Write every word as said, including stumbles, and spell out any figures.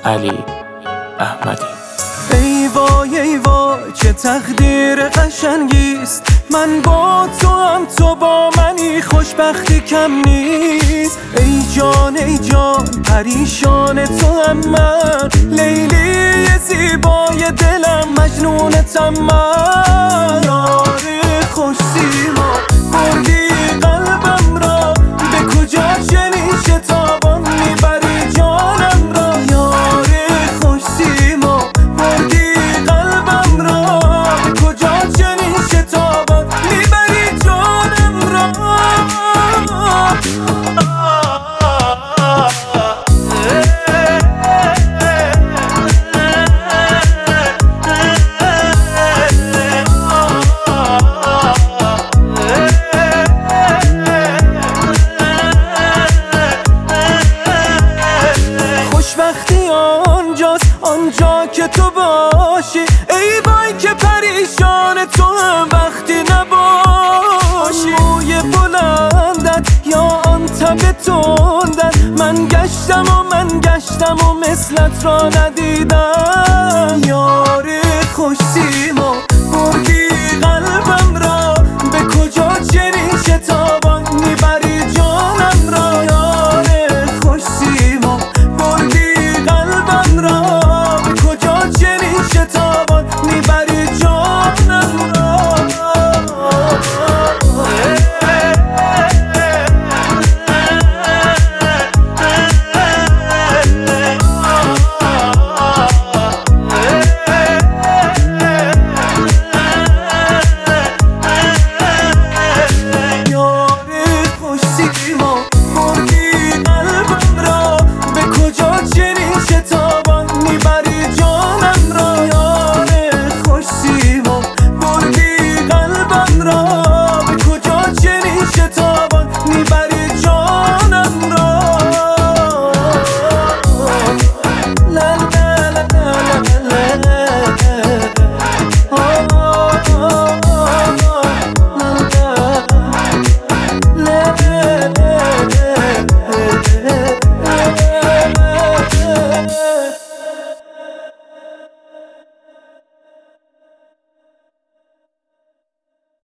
علی احمدی. ای وای ای وای چه تقدیر قشنگیست، من با تو هم تو با منی، خوشبختی کم نیست. ای جان ای جان پریشان تو هم من، لیلی زیبای دلم مجنونتم من. یار خوش سیما بردی قلبم را، به کجا چنین شتابان میبری جانم را. یار خوش سیما بردی قلبم را، به کجا چنین شتابان میبری جانم را. خوشبختی آنجاست آنجا که تو باشی، ای وای که پریشان تو هم وقتی نباشی. موی بلندت یا آن تب تندت، من گشتم و من گشتم و مثلت را ندیدم. یار خوش سیما